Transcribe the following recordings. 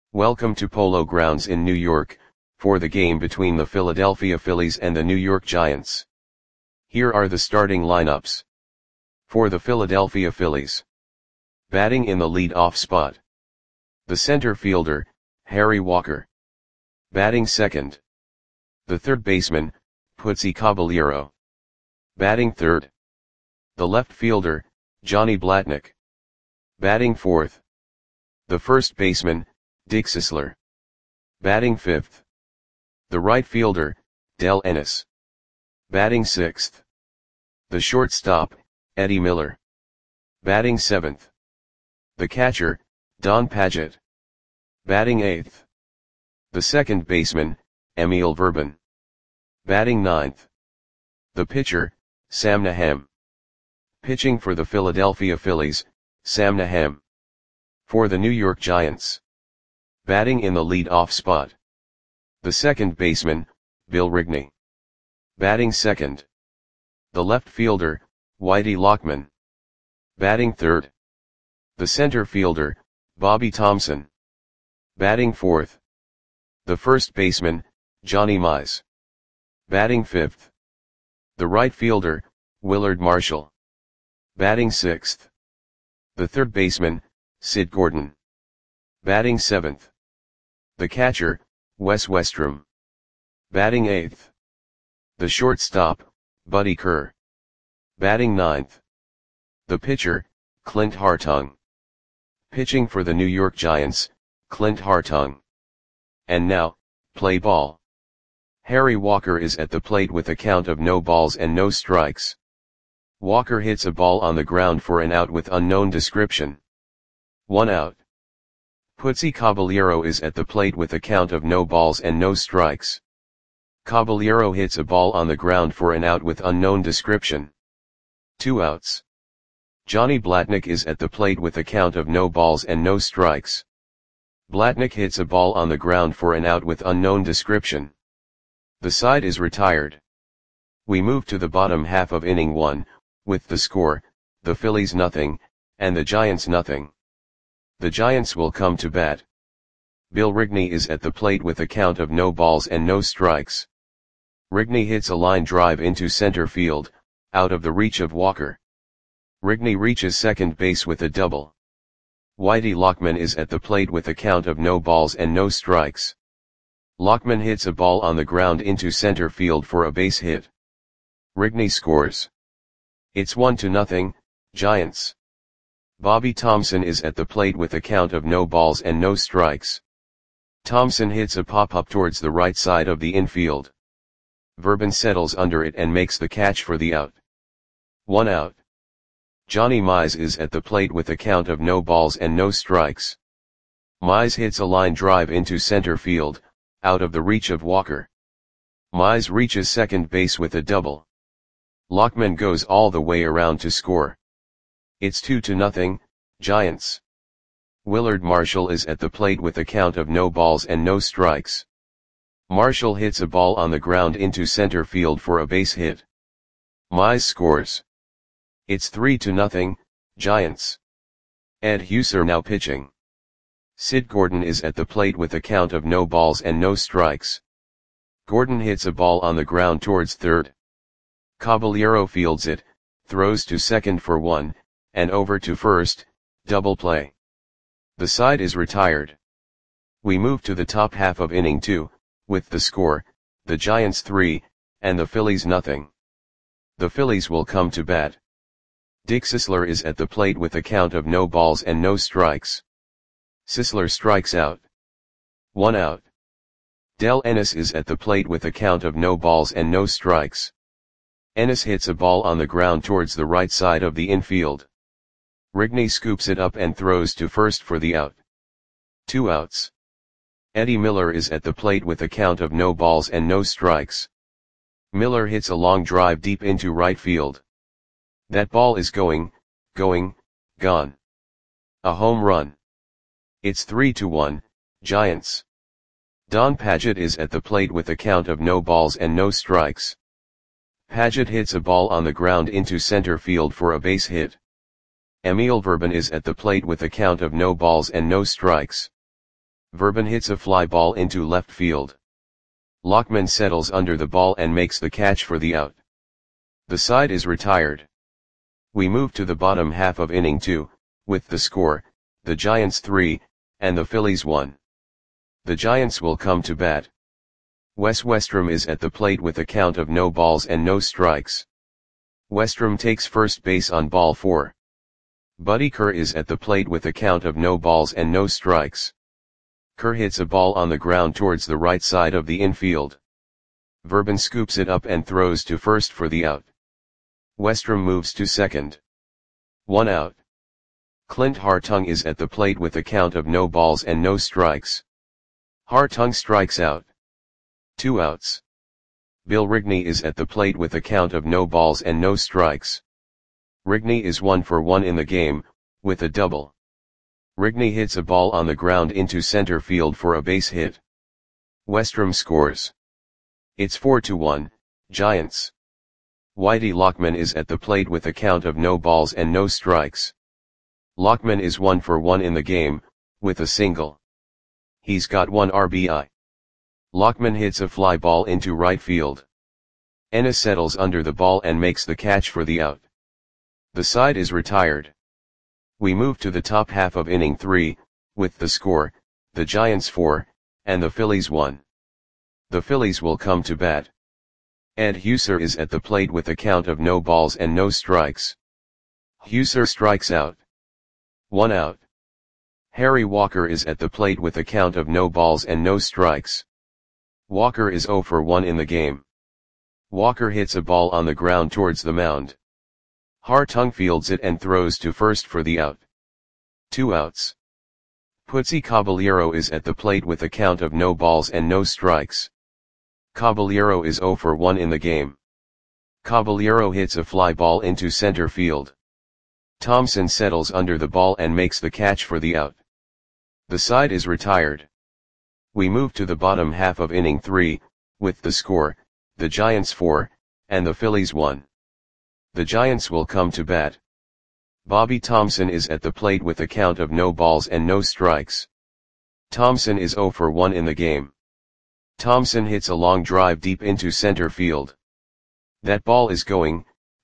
Welcome to Polo Grounds in New York, for the game between the Philadelphia Phillies and the New York Giants. Here are the starting lineups. For the Philadelphia Phillies. Batting in the lead-off spot. The center fielder, Harry Walker. Batting second. The third baseman, Putzi Caballero. Batting third. The left fielder, Johnny Blatnick. Batting fourth. The first baseman, Dick Sisler. Batting fifth. The right fielder, Del Ennis. Batting sixth. The shortstop, Eddie Miller. Batting seventh. The catcher, Don Padgett. Batting eighth. The second baseman, Emil Verban. Batting ninth. The pitcher, Sam Nahem. Pitching for the Philadelphia Phillies, Sam Nahem. For the New York Giants. Batting in the lead-off spot. The second baseman, Bill Rigney. Batting second. The left fielder, Whitey Lockman. Batting third. The center fielder, Bobby Thomson. Batting fourth. The first baseman, Johnny Mize. Batting fifth. The right fielder, Willard Marshall. Batting sixth. The third baseman, Sid Gordon. Batting seventh. The catcher, Wes Westrum. Batting eighth. The shortstop, Buddy Kerr. Batting ninth. The pitcher, Clint Hartung. Pitching for the New York Giants, Clint Hartung. And now, play ball. Harry Walker is at the plate with a count of no balls and no strikes. Walker hits a ball on the ground for an out with unknown description. 1 out. Putzi Caballero is at the plate with a count of no balls and no strikes. Caballero hits a ball on the ground for an out with unknown description. 2 outs. Johnny Blatnick is at the plate with a count of no balls and no strikes. Blatnick hits a ball on the ground for an out with unknown description. The side is retired. We move to the bottom half of inning 1, with the score, the Phillies nothing, and the Giants nothing. The Giants will come to bat. Bill Rigney is at the plate with a count of no balls and no strikes. Rigney hits a line drive into center field, out of the reach of Walker. Rigney reaches second base with a double. Whitey Lockman is at the plate with a count of no balls and no strikes. Lockman hits a ball on the ground into center field for a base hit. Rigney scores. It's 1-0, Giants. Bobby Thomson is at the plate with a count of no balls and no strikes. Thomson hits a pop-up towards the right side of the infield. Verban settles under it and makes the catch for the out. 1 out. Johnny Mize is at the plate with a count of no balls and no strikes. Mize hits a line drive into center field, out of the reach of Walker. Mize reaches second base with a double. Lockman goes all the way around to score. It's 2-0, Giants. Willard Marshall is at the plate with a count of no balls and no strikes. Marshall hits a ball on the ground into center field for a base hit. Mize scores. It's 3-0, Giants. Ed Husser now pitching. Sid Gordon is at the plate with a count of no balls and no strikes. Gordon hits a ball on the ground towards third. Caballero fields it, throws to second for 1, and over to first, double play. The side is retired. We move to the top half of inning 2, with the score, the Giants 3, and the Phillies nothing. The Phillies will come to bat. Dick Sisler is at the plate with a count of no balls and no strikes. Sisler strikes out. 1 out. Del Ennis is at the plate with a count of no balls and no strikes. Ennis hits a ball on the ground towards the right side of the infield. Rigney scoops it up and throws to first for the out. 2 outs. Eddie Miller is at the plate with a count of no balls and no strikes. Miller hits a long drive deep into right field. That ball is gone. A home run. It's 3-1, Giants. Don Padgett is at the plate with a count of no balls and no strikes. Padgett hits a ball on the ground into center field for a base hit. Emil Verban is at the plate with a count of no balls and no strikes. Verben hits a fly ball into left field. Lockman settles under the ball and makes the catch for the out. The side is retired. We move to the bottom half of inning 2, with the score, the Giants 3, and the Phillies 1. The Giants will come to bat. Wes Westrom is at the plate with a count of no balls and no strikes. Westrom takes first base on ball 4. Buddy Kerr is at the plate with a count of no balls and no strikes. Kerr hits a ball on the ground towards the right side of the infield. Verben scoops it up and throws to first for the out. Westrom moves to second. 1 out. Clint Hartung is at the plate with a count of no balls and no strikes. Hartung strikes out. 2 outs. Bill Rigney is at the plate with a count of no balls and no strikes. Rigney is 1 for 1 in the game, with a double. Rigney hits a ball on the ground into center field for a base hit. Westrom scores. It's 4-1, Giants. Whitey Lockman is at the plate with a count of no balls and no strikes. Lockman is 1 for 1 in the game, with a single. He's got 1 RBI. Lockman hits a fly ball into right field. Ennis settles under the ball and makes the catch for the out. The side is retired. We move to the top half of inning 3, with the score, the Giants 4, and the Phillies 1. The Phillies will come to bat. Ed Huser is at the plate with a count of no balls and no strikes. Huser strikes out. 1 out. Harry Walker is at the plate with a count of no balls and no strikes. Walker is 0 for 1 in the game. Walker hits a ball on the ground towards the mound. Hartung fields it and throws to first for the out. 2 outs. Putzi Caballero is at the plate with a count of no balls and no strikes. Caballero is 0 for 1 in the game. Caballero hits a fly ball into center field. Thompson settles under the ball and makes the catch for the out. The side is retired. We move to the bottom half of inning 3, with the score, the Giants 4, and the Phillies 1. The Giants will come to bat. Bobby Thompson is at the plate with a count of no balls and no strikes. Thompson is 0 for 1 in the game. Thompson hits a long drive deep into center field. That ball is gone.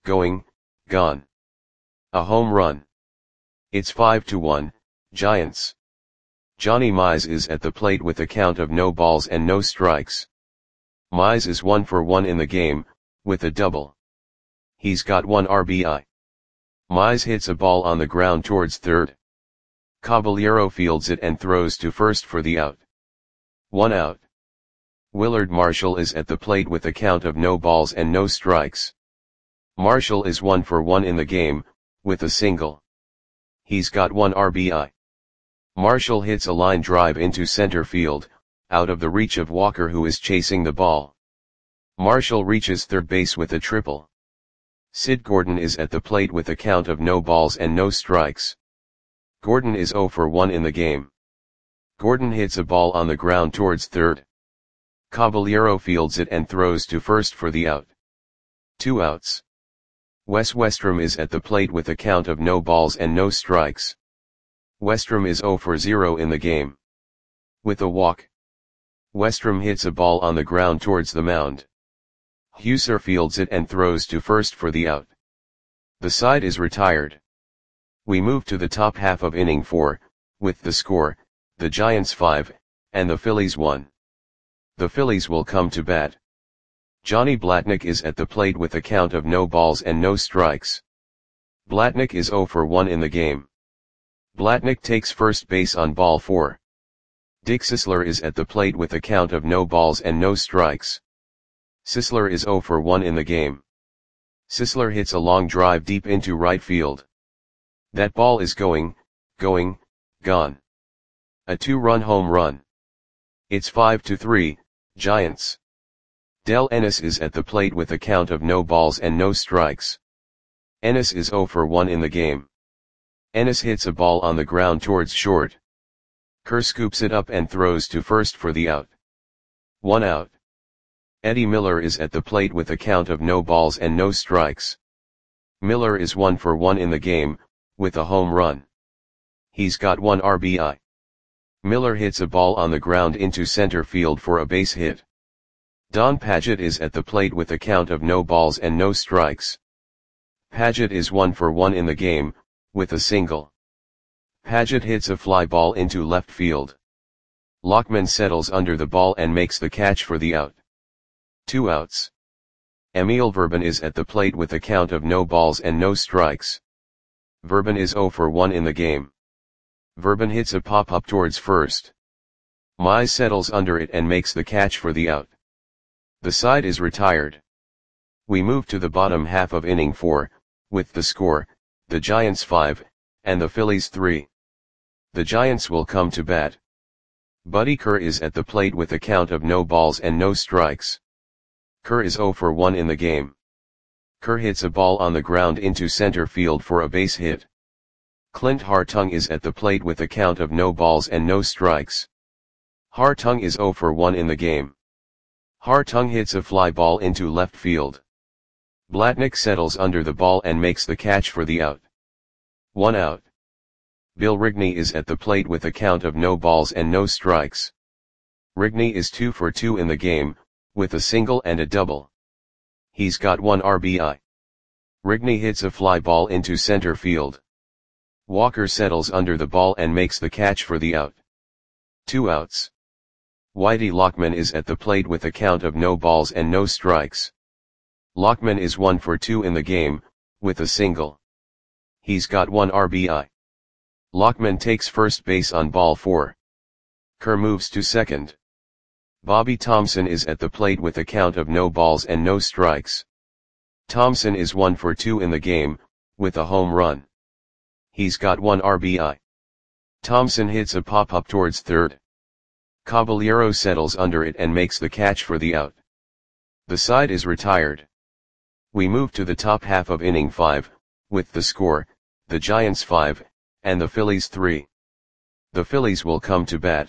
A home run. It's 5-1, Giants. Johnny Mize is at the plate with a count of no balls and no strikes. Mize is 1 for 1 in the game, with a double. He's got 1 RBI. Mize hits a ball on the ground towards third. Caballero fields it and throws to first for the out. 1 out. Willard Marshall is at the plate with a count of no balls and no strikes. Marshall is 1 for 1 in the game, with a single. He's got 1 RBI. Marshall hits a line drive into center field, out of the reach of Walker who is chasing the ball. Marshall reaches third base with a triple. Sid Gordon is at the plate with a count of no balls and no strikes. Gordon is 0 for 1 in the game. Gordon hits a ball on the ground towards third. Caballero fields it and throws to first for the out. 2 outs. Wes Westrom is at the plate with a count of no balls and no strikes. Westrom is 0 for 0 in the game. With a walk. Westrom hits a ball on the ground towards the mound. Huser fields it and throws to first for the out. The side is retired. We move to the top half of inning 4, with the score, the Giants 5, and the Phillies 1. The Phillies will come to bat. Johnny Blatnick is at the plate with a count of no balls and no strikes. Blatnick is 0 for 1 in the game. Blatnick takes first base on ball 4. Dick Sisler is at the plate with a count of no balls and no strikes. Sisler is 0 for 1 in the game. Sisler hits a long drive deep into right field. That ball is gone. A 2-run home run. It's 5-3, Giants. Del Ennis is at the plate with a count of no balls and no strikes. Ennis is 0 for 1 in the game. Ennis hits a ball on the ground towards short. Kerr scoops it up and throws to first for the out. 1 out. Eddie Miller is at the plate with a count of no balls and no strikes. Miller is 1 for 1 in the game, with a home run. He's got 1 RBI. Miller hits a ball on the ground into center field for a base hit. Don Padgett is at the plate with a count of no balls and no strikes. Padgett is 1 for 1 in the game, with a single. Padgett hits a fly ball into left field. Lockman settles under the ball and makes the catch for the out. 2 outs. Emil Verban is at the plate with a count of no balls and no strikes. Verban is 0 for 1 in the game. Verban hits a pop-up towards first. Mize settles under it and makes the catch for the out. The side is retired. We move to the bottom half of inning 4, with the score, the Giants 5, and the Phillies 3. The Giants will come to bat. Buddy Kerr is at the plate with a count of no balls and no strikes. Kerr is 0 for 1 in the game. Kerr hits a ball on the ground into center field for a base hit. Clint Hartung is at the plate with a count of no balls and no strikes. Hartung is 0 for 1 in the game. Hartung hits a fly ball into left field. Blatnick settles under the ball and makes the catch for the out. 1 out. Bill Rigney is at the plate with a count of no balls and no strikes. Rigney is 2 for 2 in the game, with a single and a double. He's got 1 RBI. Rigney hits a fly ball into center field. Walker settles under the ball and makes the catch for the out. 2 outs. Whitey Lockman is at the plate with a count of no balls and no strikes. Lockman is 1 for 2 in the game, with a single. He's got 1 RBI. Lockman takes first base on ball 4. Kerr moves to second. Bobby Thompson is at the plate with a count of no balls and no strikes. Thompson is 1 for 2 in the game, with a home run. He's got 1 RBI. Thompson hits a pop-up towards third. Caballero settles under it and makes the catch for the out. The side is retired. We move to the top half of inning 5, with the score, the Giants 5, and the Phillies 3. The Phillies will come to bat.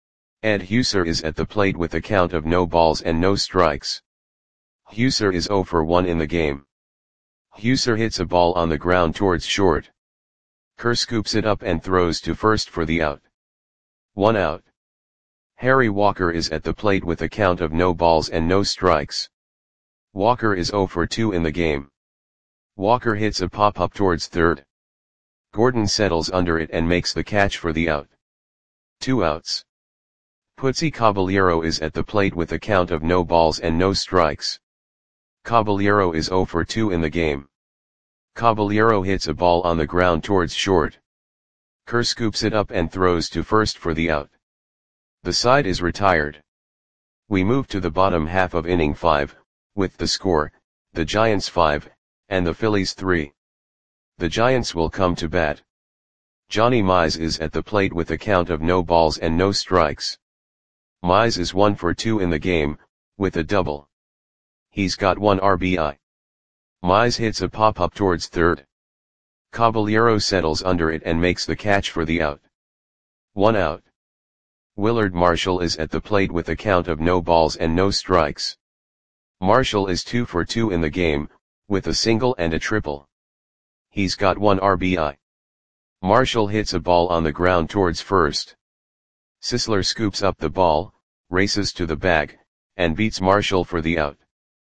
Ed Huser is at the plate with a count of no balls and no strikes. Huser is 0 for 1 in the game. Huser hits a ball on the ground towards short. Kerr scoops it up and throws to first for the out. 1 out. Harry Walker is at the plate with a count of no balls and no strikes. Walker is 0 for 2 in the game. Walker hits a pop-up towards third. Gordon settles under it and makes the catch for the out. 2 outs. Putzi Caballero is at the plate with a count of no balls and no strikes. Caballero is 0 for 2 in the game. Caballero hits a ball on the ground towards short. Kerr scoops it up and throws to first for the out. The side is retired. We move to the bottom half of inning 5, with the score, the Giants 5, and the Phillies 3. The Giants will come to bat. Johnny Mize is at the plate with a count of no balls and no strikes. Mize is 1 for 2 in the game, with a double. He's got 1 RBI. Mize hits a pop-up towards third. Caballero settles under it and makes the catch for the out. 1 out. Willard Marshall is at the plate with a count of no balls and no strikes. Marshall is 2 for 2 in the game, with a single and a triple. He's got 1 RBI. Marshall hits a ball on the ground towards first. Sisler scoops up the ball, races to the bag, and beats Marshall for the out.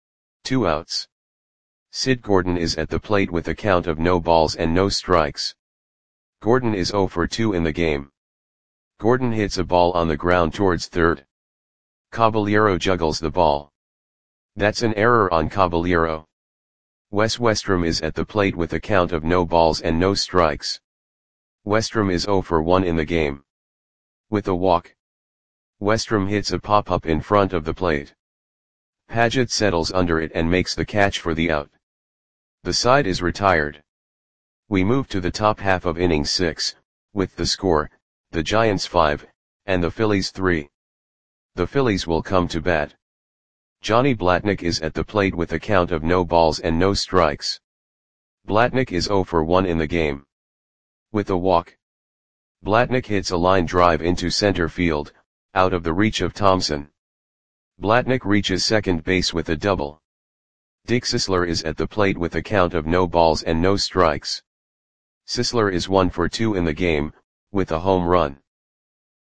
2 outs. Sid Gordon is at the plate with a count of no balls and no strikes. Gordon is 0 for 2 in the game. Gordon hits a ball on the ground towards third. Caballero juggles the ball. That's an error on Caballero. Wes Westrom is at the plate with a count of no balls and no strikes. Westrom is 0 for 1 in the game. With a walk. Westrom hits a pop-up in front of the plate. Padgett settles under it and makes the catch for the out. The side is retired. We move to the top half of inning 6, with the score, the Giants 5, and the Phillies 3. The Phillies will come to bat. Johnny Blatnick is at the plate with a count of no balls and no strikes. Blatnick is 0 for 1 in the game. With a walk. Blatnick hits a line drive into center field, out of the reach of Thompson. Blatnick reaches second base with a double. Dick Sisler is at the plate with a count of no balls and no strikes. Sisler is 1 for 2 in the game, with a home run.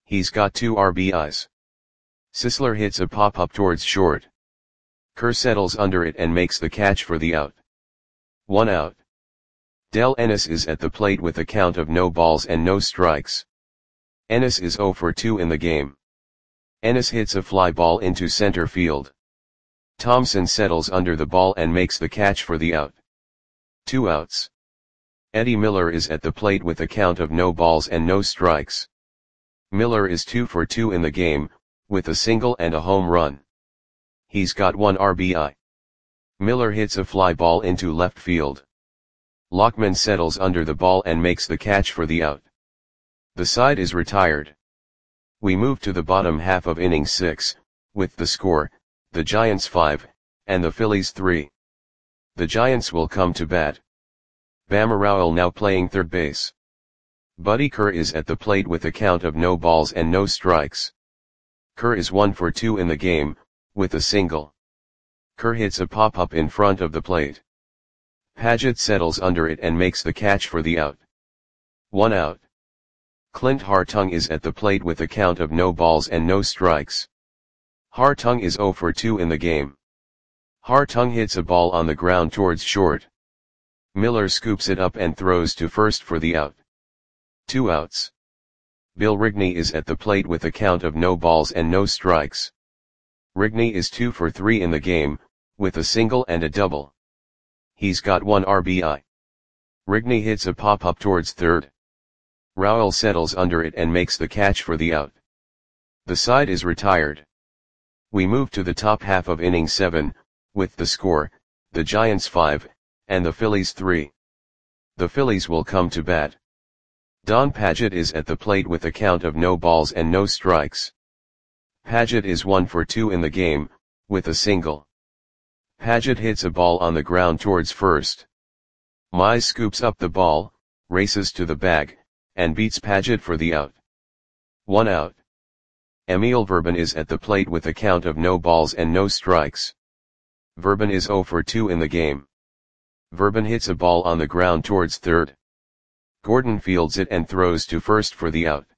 He's got 2 RBIs. Sisler hits a pop-up towards short. Kerr settles under it and makes the catch for the out. 1 out. Del Ennis is at the plate with a count of no balls and no strikes. Ennis is 0 for 2 in the game. Ennis hits a fly ball into center field. Thompson settles under the ball and makes the catch for the out. 2 outs. Eddie Miller is at the plate with a count of no balls and no strikes. Miller is 2 for 2 in the game, with a single and a home run. He's got 1 RBI. Miller hits a fly ball into left field. Lockman settles under the ball and makes the catch for the out. The side is retired. We move to the bottom half of inning 6, with the score, the Giants 5, and the Phillies 3. The Giants will come to bat. Bama Rowell now playing third base. Buddy Kerr is at the plate with a count of no balls and no strikes. Kerr is 1 for 2 in the game, with a single. Kerr hits a pop-up in front of the plate. Paget settles under it and makes the catch for the out. 1 out. Clint Hartung is at the plate with a count of no balls and no strikes. Hartung is 0 for 2 in the game. Hartung hits a ball on the ground towards short. Miller scoops it up and throws to first for the out. 2 outs. Bill Rigney is at the plate with a count of no balls and no strikes. Rigney is 2 for 3 in the game, with a single and a double. He's got 1 RBI. Rigney hits a pop-up towards third. Rowell settles under it and makes the catch for the out. The side is retired. We move to the top half of inning 7, with the score, the Giants 5, and the Phillies 3. The Phillies will come to bat. Don Paget is at the plate with a count of no balls and no strikes. Paget is 1 for 2 in the game, with a single. Paget hits a ball on the ground towards first. Mize scoops up the ball, races to the bag, and beats Paget for the out. 1 out. Emil Verban is at the plate with a count of no balls and no strikes. Verban is 0 for 2 in the game. Verban hits a ball on the ground towards third. Gordon fields it and throws to first for the out.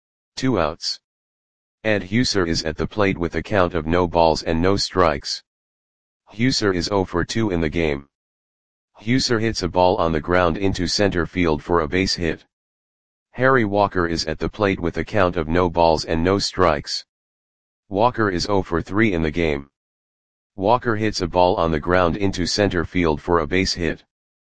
2 outs. Ed Huser is at the plate with a count of no balls and no strikes. Huser is 0 for 2 in the game. Huser hits a ball on the ground into center field for a base hit. Harry Walker is at the plate with a count of no balls and no strikes. Walker is 0 for 3 in the game. Walker hits a ball on the ground into center field for a base hit.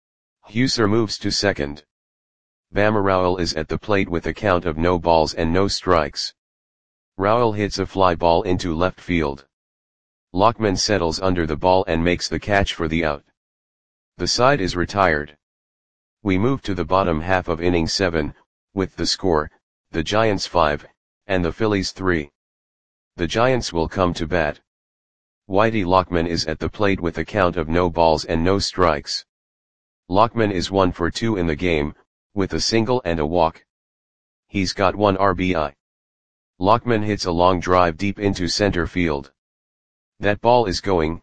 Huser moves to second. Bama Rowell is at the plate with a count of no balls and no strikes. Rowell hits a fly ball into left field. Lockman settles under the ball and makes the catch for the out. The side is retired. We move to the bottom half of inning 7, with the score, the Giants 5, and the Phillies 3. The Giants will come to bat. Whitey Lockman is at the plate with a count of no balls and no strikes. Lockman is 1 for 2 in the game, with a single and a walk. He's got 1 RBI. Lockman hits a long drive deep into center field. That ball is gone.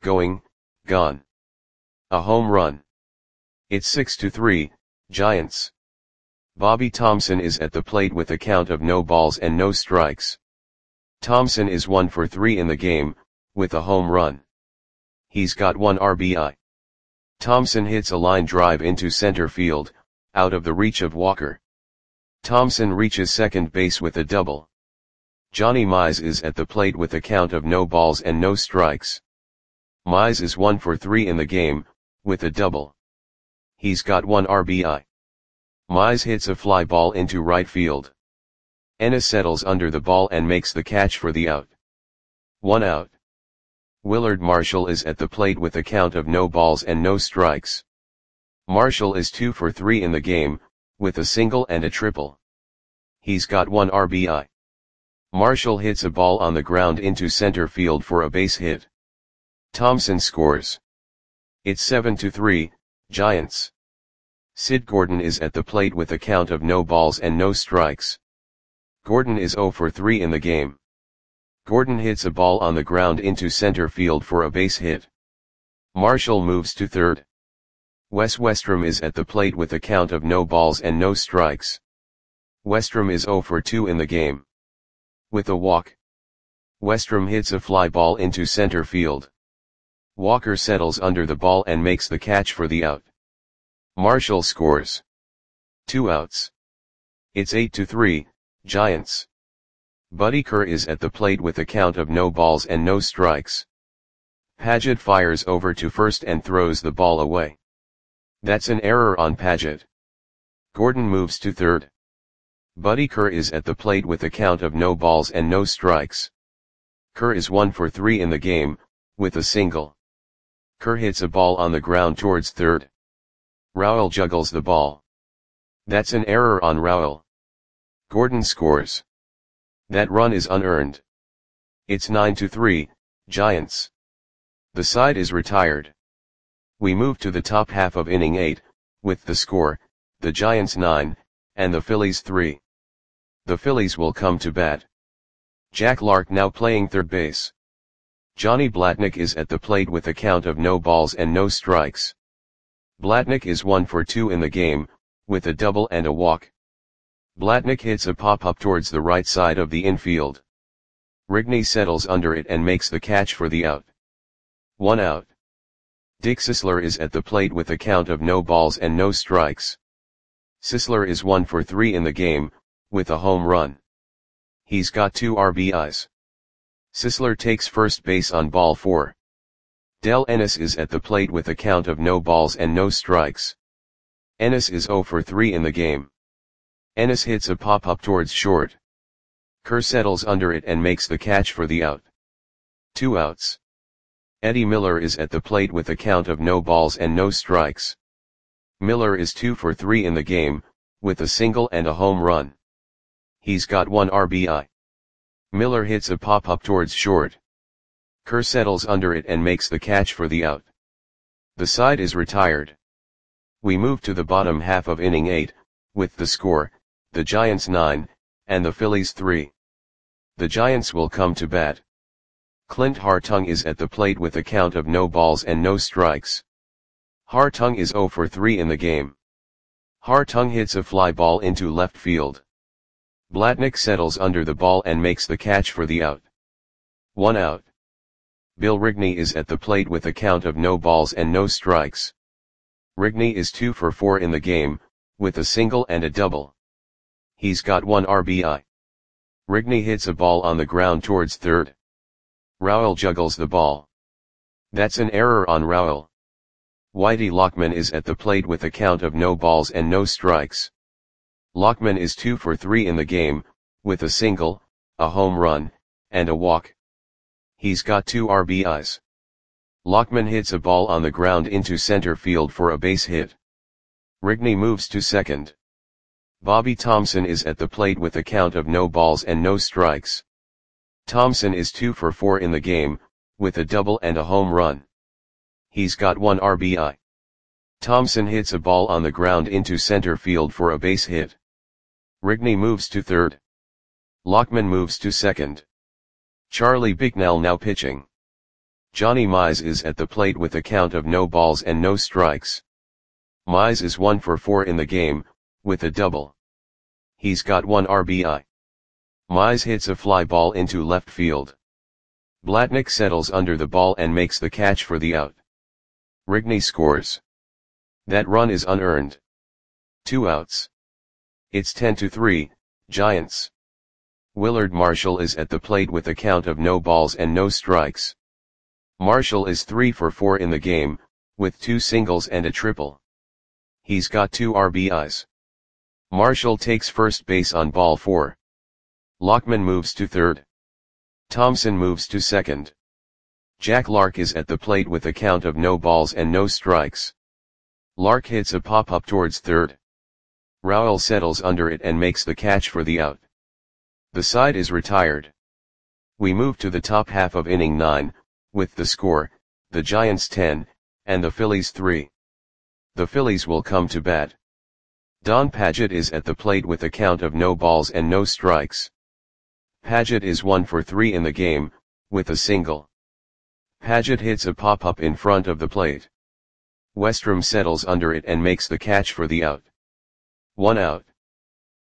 A home run. It's 6-3, Giants. Bobby Thompson is at the plate with a count of no balls and no strikes. Thompson is 1 for 3 in the game, with a home run. He's got 1 RBI. Thompson hits a line drive into center field, out of the reach of Walker. Thompson reaches second base with a double. Johnny Mize is at the plate with a count of no balls and no strikes. Mize is 1 for 3 in the game, with a double. He's got 1 RBI. Mize hits a fly ball into right field. Ennis settles under the ball and makes the catch for the out. 1 out. Willard Marshall is at the plate with a count of no balls and no strikes. Marshall is 2 for 3 in the game, with a single and a triple. He's got 1 RBI. Marshall hits a ball on the ground into center field for a base hit. Thompson scores. It's 7-3, Giants. Sid Gordon is at the plate with a count of no balls and no strikes. Gordon is 0 for 3 in the game. Gordon hits a ball on the ground into center field for a base hit. Marshall moves to third. Wes Westrom is at the plate with a count of no balls and no strikes. Westrom is 0 for 2 in the game. With a walk, Westrom hits a fly ball into center field. Walker settles under the ball and makes the catch for the out. Marshall scores. 2 outs. It's 8-3, Giants. Buddy Kerr is at the plate with a count of no balls and no strikes. Paget fires over to first and throws the ball away. That's an error on Paget. Gordon moves to third. Buddy Kerr is at the plate with a count of no balls and no strikes. Kerr is 1 for 3 in the game, with a single. Kerr hits a ball on the ground towards third. Rowell juggles the ball. That's an error on Rowell. Gordon scores. That run is unearned. It's 9-3, Giants. The side is retired. We move to the top half of inning 8, with the score, the Giants 9, and the Phillies 3. The Phillies will come to bat. Jack Lark now playing third base. Johnny Blatnick is at the plate with a count of no balls and no strikes. Blatnick is 1 for 2 in the game, with a double and a walk. Blatnick hits a pop-up towards the right side of the infield. Rigney settles under it and makes the catch for the out. 1 out. Dick Sisler is at the plate with a count of no balls and no strikes. Sisler is 1 for 3 in the game, with a home run. He's got 2 RBIs. Sisler takes first base on ball 4. Del Ennis is at the plate with a count of no balls and no strikes. Ennis is 0 for 3 in the game. Ennis hits a pop-up towards short. Kerr settles under it and makes the catch for the out. 2 outs. Eddie Miller is at the plate with a count of no balls and no strikes. Miller is 2 for 3 in the game, with a single and a home run. He's got 1 RBI. Miller hits a pop-up towards short. Kerr settles under it and makes the catch for the out. The side is retired. We move to the bottom half of inning 8, with the score, the Giants 9, and the Phillies 3. The Giants will come to bat. Clint Hartung is at the plate with a count of no balls and no strikes. Hartung is 0 for 3 in the game. Hartung hits a fly ball into left field. Blatnick settles under the ball and makes the catch for the out. 1 out. Bill Rigney is at the plate with a count of no balls and no strikes. Rigney is 2 for 4 in the game, with a single and a double. He's got 1 RBI. Rigney hits a ball on the ground towards third. Rowell juggles the ball. That's an error on Rowell. Whitey Lockman is at the plate with a count of no balls and no strikes. Lockman is 2 for 3 in the game, with a single, a home run, and a walk. He's got 2 RBIs. Lockman hits a ball on the ground into center field for a base hit. Rigney moves to second. Bobby Thompson is at the plate with a count of no balls and no strikes. Thompson is 2 for 4 in the game, with a double and a home run. He's got 1 RBI. Thompson hits a ball on the ground into center field for a base hit. Rigney moves to third. Lockman moves to second. Charlie Bicknell now pitching. Johnny Mize is at the plate with a count of no balls and no strikes. Mize is 1 for 4 in the game, with a double. He's got 1 RBI. Mize hits a fly ball into left field. Blatnick settles under the ball and makes the catch for the out. Rigney scores. That run is unearned. 2 outs. It's 10-3, Giants. Willard Marshall is at the plate with a count of no balls and no strikes. Marshall is 3 for 4 in the game, with 2 singles and a triple. He's got 2 RBIs. Marshall takes first base on ball 4. Lockman moves to third. Thompson moves to second. Jack Lark is at the plate with a count of no balls and no strikes. Lark hits a pop-up towards third. Rowell settles under it and makes the catch for the out. The side is retired. We move to the top half of inning 9, with the score, the Giants 10, and the Phillies 3. The Phillies will come to bat. Don Paget is at the plate with a count of no balls and no strikes. Paget is 1 for 3 in the game, with a single. Paget hits a pop-up in front of the plate. Westrom settles under it and makes the catch for the out. 1 out.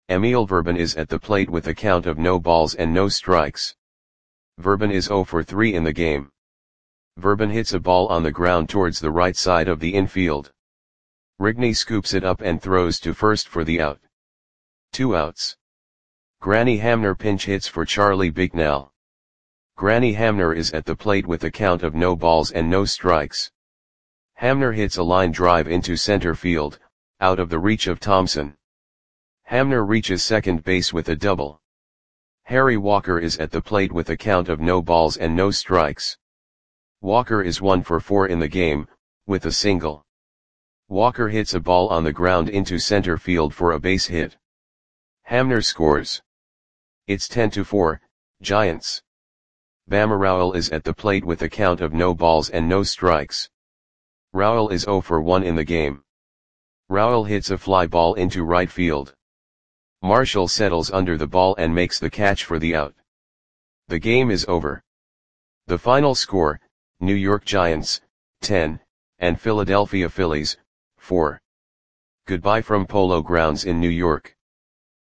Emil Verben is at the plate with a count of no balls and no strikes. Verben is 0 for 3 in the game. Verben hits a ball on the ground towards the right side of the infield. Rigney scoops it up and throws to first for the out. 2 outs. Granny Hamner pinch hits for Charlie Bicknell. Granny Hamner is at the plate with a count of no balls and no strikes. Hamner hits a line drive into center field, out of the reach of Thompson. Hamner reaches second base with a double. Harry Walker is at the plate with a count of no balls and no strikes. Walker is 1 for 4 in the game, with a single. Walker hits a ball on the ground into center field for a base hit. Hamner scores. It's 10-4, Giants. Bama Rowell is at the plate with a count of no balls and no strikes. Rowell is 0 for 1 in the game. Rowell hits a fly ball into right field. Marshall settles under the ball and makes the catch for the out. The game is over. The final score, New York Giants, 10, and Philadelphia Phillies, 4. Goodbye from Polo Grounds in New York.